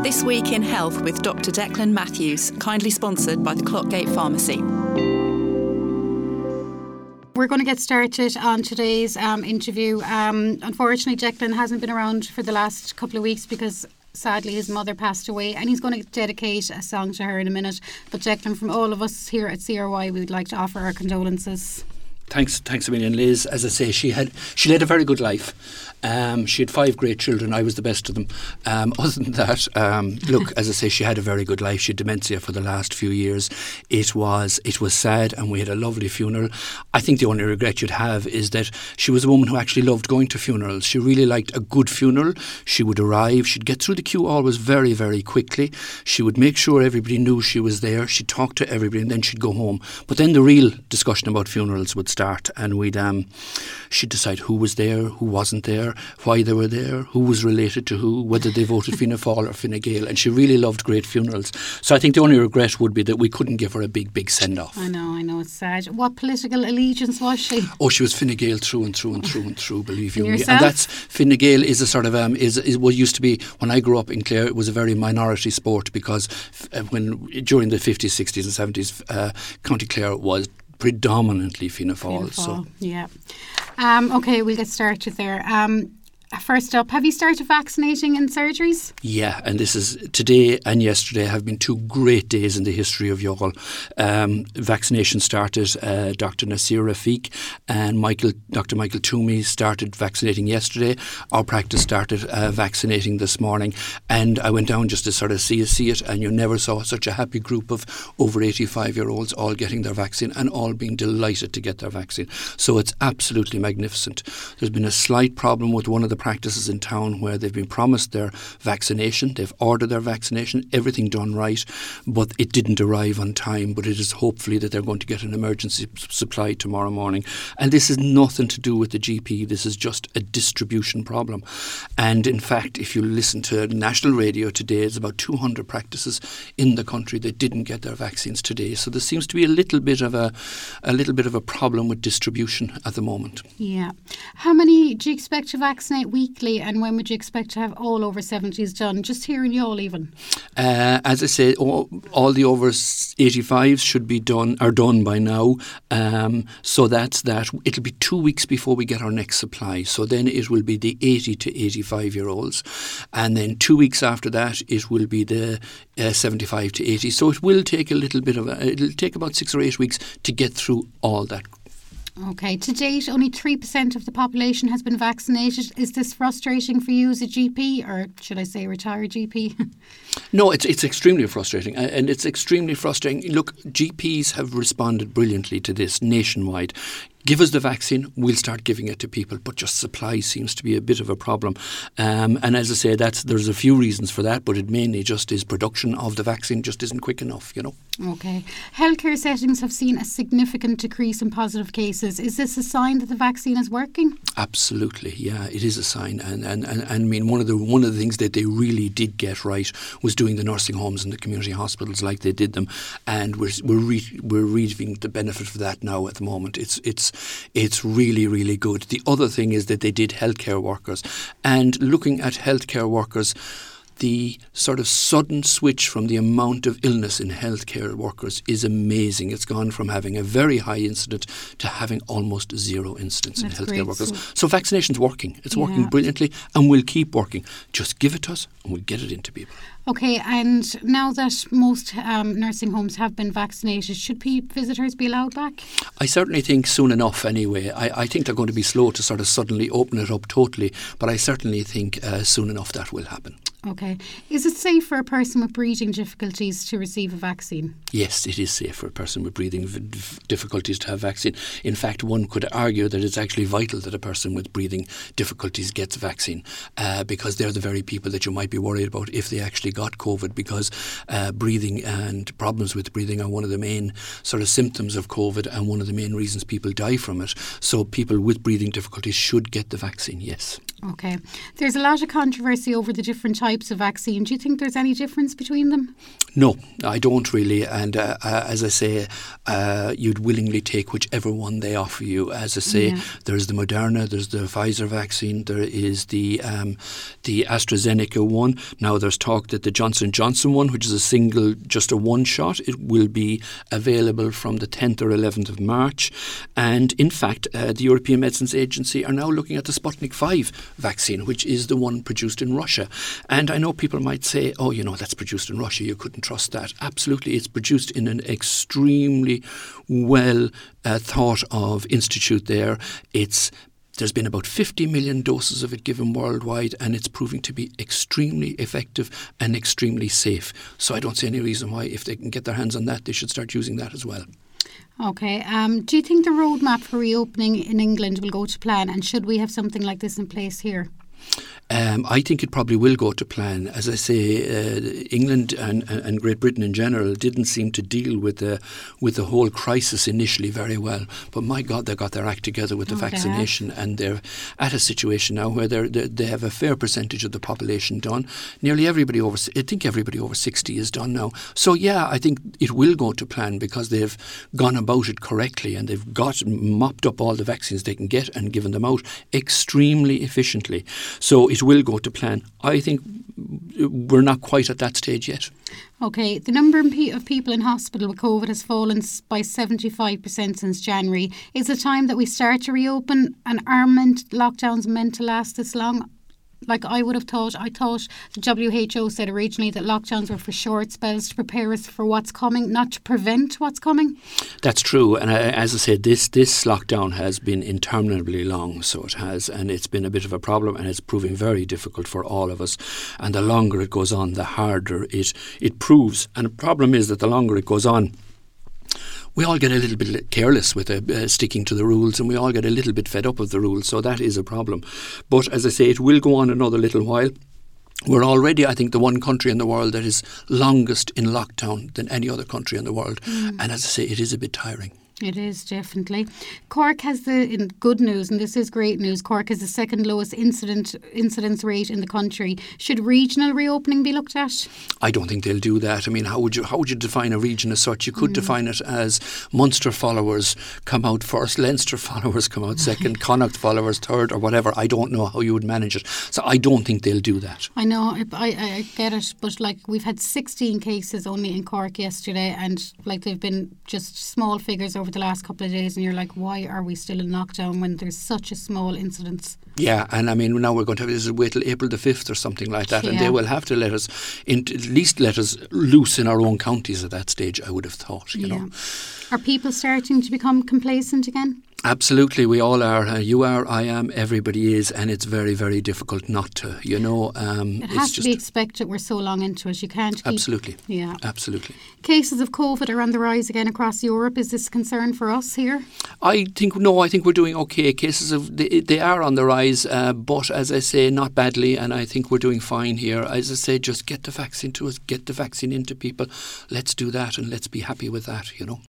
This Week in Health with Dr. Declan Matthews, kindly sponsored by the Clockgate Pharmacy. We're going to get started on today's interview. Unfortunately, Declan hasn't been around for the last couple of weeks because sadly his mother passed away, and he's going to dedicate a song to her in a minute. But Declan, from all of us here at CRY, we would like to offer our condolences. Thanks a million, Liz. As I say, she led a very good life. She had 5 great children. I was the best of them. Other than that, look, as I say, she had a very good life. She had dementia for the last few years. It was sad, and we had a lovely funeral. I think the only regret you'd have is that she was a woman who actually loved going to funerals. She really liked a good funeral. She would arrive. She'd get through the queue always very, very quickly. She would make sure everybody knew she was there. She'd talk to everybody, and then she'd go home. But then the real discussion about funerals would start, and she'd decide who was there, who wasn't there, why they were there, who was related to who, whether they voted Fianna Fáil or Fine Gael, and she really loved great funerals. So I think the only regret would be that we couldn't give her a big send-off. I know, it's sad. What political allegiance was she? Oh, she was Fine Gael through and through, believe you me. Yourself? And that's, Fine Gael is a sort of, is what used to be, when I grew up in Clare, it was a very minority sport because during the 50s, 60s and 70s, County Clare was predominantly Fianna Fáil. So. Yeah. Okay, we'll get started there. First up, have you started vaccinating in surgeries? Yeah, and this is today and yesterday have been 2 great days in the history of Youghal. Vaccination started, Dr. Nasir Rafiq and Dr. Michael Toomey started vaccinating yesterday. Our practice started vaccinating this morning, and I went down just to sort of see it, and you never saw such a happy group of over 85-year-olds all getting their vaccine and all being delighted to get their vaccine. So it's absolutely magnificent. There's been a slight problem with one of the practices in town where they've been promised their vaccination, they've ordered their vaccination, everything done right, but it didn't arrive on time. But it is hopefully that they're going to get an emergency supply tomorrow morning. And this is nothing to do with the GP, this is just a distribution problem. And in fact, if you listen to national radio today, it's about 200 practices in the country that didn't get their vaccines today. So there seems to be a little bit of a problem with distribution at the moment. Yeah. How many do you expect to vaccinate weekly, and when would you expect to have all over 70s done? Just here in Youghal even. As I say, all the over 85s are done by now. So that's that. It'll be 2 weeks before we get our next supply. So then it will be the 80 to 85-year-olds. And then 2 weeks after that, it will be the 75 to 80. So it will take it'll take about 6 or 8 weeks to get through all that. Okay, to date, only 3% of the population has been vaccinated. Is this frustrating for you as a GP, or should I say retired GP? No, it's extremely frustrating, and it's extremely frustrating. Look, GPs have responded brilliantly to this nationwide. Give us the vaccine, we'll start giving it to people, but just supply seems to be a bit of a problem. And as I say, there's a few reasons for that, but it mainly just is production of the vaccine just isn't quick enough, Okay. Healthcare settings have seen a significant decrease in positive cases. Is this a sign that the vaccine is working? Absolutely, yeah, it is a sign. And I mean, one of the things that they really did get right was doing the nursing homes and the community hospitals like they did them, and we're reaping the benefit of that now at the moment. It's really, really good. The other thing is that they did healthcare workers, and looking at healthcare workers, the sort of sudden switch from the amount of illness in healthcare workers is amazing. It's gone from having a very high incident to having almost 0 incidents in healthcare workers. So vaccination's working. It's working brilliantly, and will keep working. Just give it to us and we'll get it into people. Okay, and now that most nursing homes have been vaccinated, should visitors be allowed back? I certainly think soon enough anyway. I think they're going to be slow to sort of suddenly open it up totally, but I certainly think soon enough that will happen. Okay. Is it safe for a person with breathing difficulties to receive a vaccine? Yes, it is safe for a person with breathing difficulties to have vaccine. In fact, one could argue that it's actually vital that a person with breathing difficulties gets a vaccine because they're the very people that you might be worried about if they actually got COVID, because breathing and problems with breathing are one of the main sort of symptoms of COVID and one of the main reasons people die from it. So people with breathing difficulties should get the vaccine, yes. Okay. There's a lot of controversy over the different types types of vaccine. Do you think there's any difference between them? No, I don't really. And as I say, you'd willingly take whichever one they offer you. As I say, there's the Moderna, there's the Pfizer vaccine, there is the AstraZeneca one. Now there's talk that the Johnson & Johnson one, which is just a one shot, it will be available from the 10th or 11th of March. And in fact, the European Medicines Agency are now looking at the Sputnik 5 vaccine, which is the one produced in Russia. And I know people might say, oh, that's produced in Russia, you couldn't trust that. Absolutely, it's produced in an extremely well thought of institute there. There's been about 50 million doses of it given worldwide, and it's proving to be extremely effective and extremely safe. So I don't see any reason why, if they can get their hands on that, they should start using that as well. Okay. Do you think the roadmap for reopening in England will go to plan, and should we have something like this in place here? I think it probably will go to plan. As I say, England and Great Britain in general didn't seem to deal with the whole crisis initially very well. But my God, they got their act together with the vaccination, and they're at a situation now where they have a fair percentage of the population done. Nearly everybody over 60 is done now. So yeah, I think it will go to plan because they've gone about it correctly, and they've mopped up all the vaccines they can get and given them out extremely efficiently. So it will go to plan. I think we're not quite at that stage yet. Okay, the number of people in hospital with COVID has fallen by 75% since January. Is it time that we start to reopen, and are lockdowns meant to last this long? Like I thought the WHO said originally that lockdowns were for short spells to prepare us for what's coming, not to prevent what's coming. That's true. And as I said, this lockdown has been interminably long, so it has, and it's been a bit of a problem, and it's proving very difficult for all of us. And the longer it goes on, the harder it proves. And the problem is that the longer it goes on, we all get a little bit careless with sticking to the rules, and we all get a little bit fed up of the rules, so that is a problem. But as I say, it will go on another little while. We're already, I think, the one country in the world that is longest in lockdown than any other country in the world. And as I say, it is a bit tiring. It is, definitely. Cork has good news, and this is great news. Cork has the second lowest incidence rate in the country. Should regional reopening be looked at? I don't think they'll do that. I mean, how would you define a region as such? You could define it as Munster followers come out first, Leinster followers come out second, Connacht followers third, or whatever. I don't know how you would manage it. So I don't think they'll do that. I know, I get it, but we've had 16 cases only in Cork yesterday, and they've been just small figures over the last couple of days, and you're like, why are we still in lockdown when there's such a small incidence? Yeah, and I mean, now we're going to have to wait till April the 5th or something like that, and they will have to at least let us loose in our own counties at that stage, I would have thought, you know. Are people starting to become complacent again? Absolutely, we all are. You are, I am, everybody is, and it's very, very difficult not to, you know. It has to be expected. We're so long into it. You can't keep... Absolutely. Yeah. Absolutely. Cases of COVID are on the rise again across Europe. Is this a concern for us here? I think we're doing okay. Cases they are on the rise, but as I say, not badly, and I think we're doing fine here. As I say, just get the vaccine to us, get the vaccine into people. Let's do that, and let's be happy with that, you know.